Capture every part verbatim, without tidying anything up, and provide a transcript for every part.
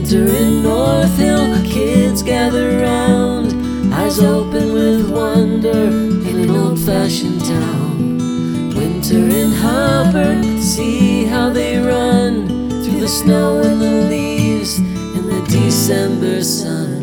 Winter in North Hill, kids gather round, eyes open with wonder in an old-fashioned town. Winter in Hubbard, see how they run through the snow and the leaves in the December sun.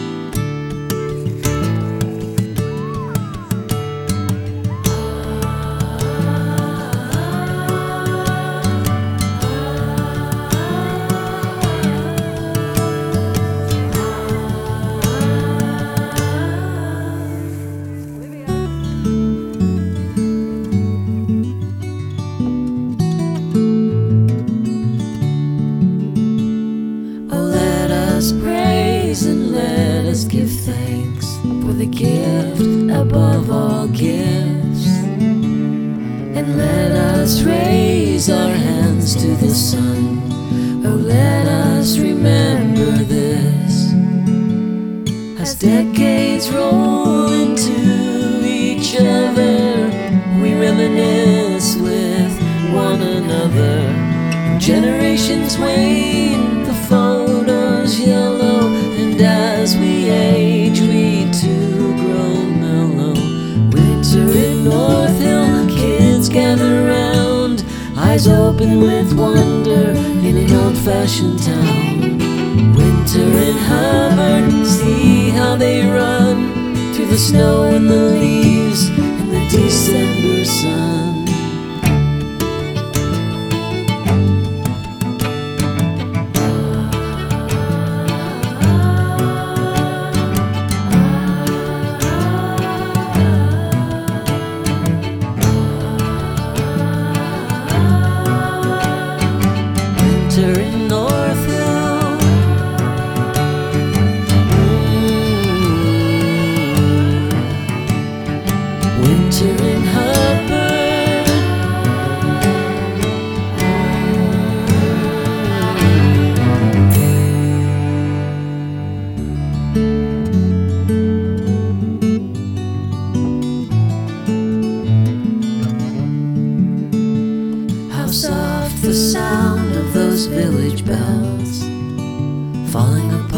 Praise and let us give thanks for the gift above all gifts, and let us raise our hands to the sun. Oh, let us remember this as decades roll into each other. We reminisce with one another. Generations wane, the photos yellow, and as we age we too grow mellow. Winter in North Hill, kids gather round, eyes open with wonder in an old-fashioned town. Winter in Hubbard, see how they run through the snow and the leaves in the December sun. Winter in North Hill, mm-hmm. Winter in Hubbard, mm-hmm. How soft the sound of those village bells falling apart.